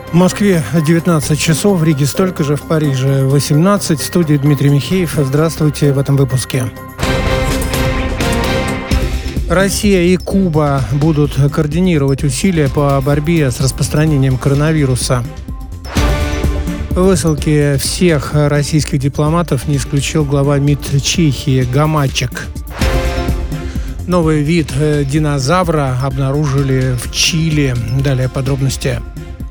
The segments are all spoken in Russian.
В Москве 19 часов, в Риге столько же, в Париже 18. В студии Дмитрий Михеев. Здравствуйте в этом выпуске. Россия и Куба будут координировать усилия по борьбе с распространением коронавируса. Высылки всех российских дипломатов не исключил глава МИД Чехии Гамачек. Новый вид динозавра обнаружили в Чили. Далее подробности.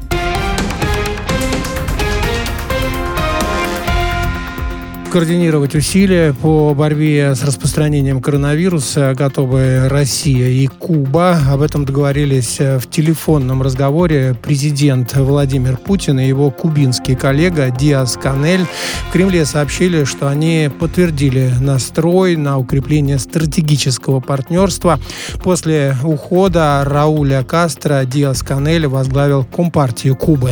Координировать усилия по борьбе с распространением коронавируса готовы Россия и Куба. Об этом договорились в телефонном разговоре президент Владимир Путин и его кубинский коллега Диас-Канель. В Кремле сообщили, что они подтвердили настрой на укрепление стратегического партнерства. После ухода Рауля Кастро Диас-Канель возглавил Компартию Кубы.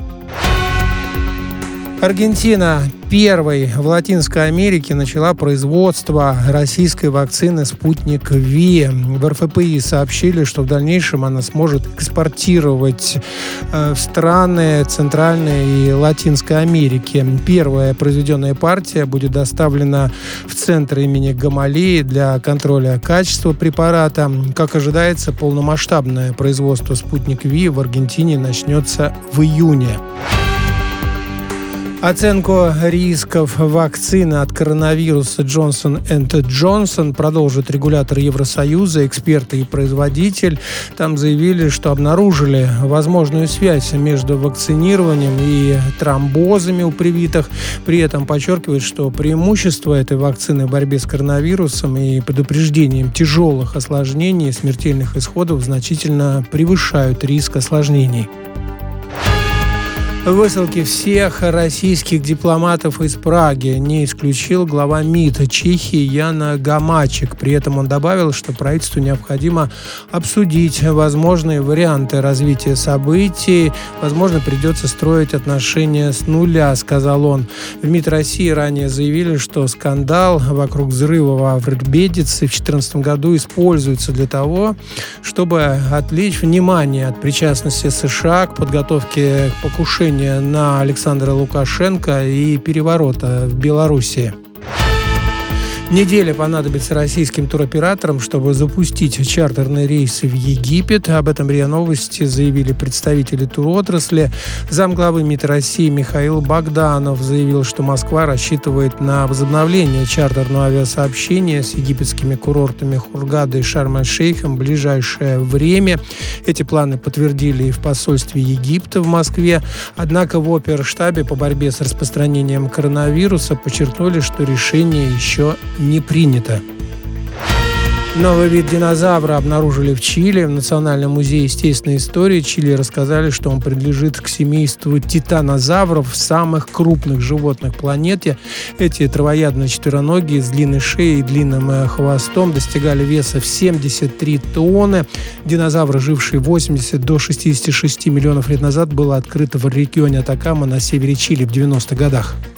Аргентина первой в Латинской Америке начала производство российской вакцины «Спутник Ви». В РФПИ сообщили, что в дальнейшем она сможет экспортировать в страны Центральной и Латинской Америки. Первая произведенная партия будет доставлена в центр имени Гамалеи для контроля качества препарата. Как ожидается, полномасштабное производство «Спутник Ви» в Аргентине начнется в июне. Оценку рисков вакцины от коронавируса Johnson & Johnson продолжит регулятор Евросоюза, эксперты и производитель. Там заявили, что обнаружили возможную связь между вакцинированием и тромбозами у привитых. При этом подчеркивают, что преимущества этой вакцины в борьбе с коронавирусом и предупреждением тяжелых осложнений и смертельных исходов значительно превышают риск осложнений. Высылки всех российских дипломатов из Праги не исключил глава МИД Чехии Ян Гамачек. При этом он добавил, что правительству необходимо обсудить возможные варианты развития событий. Возможно, придется строить отношения с нуля, сказал он. В МИД России ранее заявили, что скандал вокруг взрыва во Вредбедице в 2014 году используется для того, чтобы отвлечь внимание от причастности США к подготовке к покушению на Александра Лукашенко и переворота в Белоруссии. Неделя понадобится российским туроператорам, чтобы запустить чартерные рейсы в Египет. Об этом РИА Новости заявили представители туротрасли. Замглавы МИД России Михаил Богданов заявил, что Москва рассчитывает на возобновление чартерного авиасообщения с египетскими курортами Хургада и Шарм-эль-Шейхом в ближайшее время. Эти планы подтвердили и в посольстве Египта в Москве. Однако в оперштабе по борьбе с распространением коронавируса подчеркнули, что решение еще не принято. Новый вид динозавра обнаружили в Чили. В Национальном музее естественной истории Чили рассказали, что он принадлежит к семейству титанозавров, самых крупных животных планеты. Эти травоядные четвероногие с длинной шеей и длинным хвостом достигали веса в 73 тонны. Динозавр, живший 80 до 66 миллионов лет назад, был открыт в регионе Атакама на севере Чили в 90-х годах.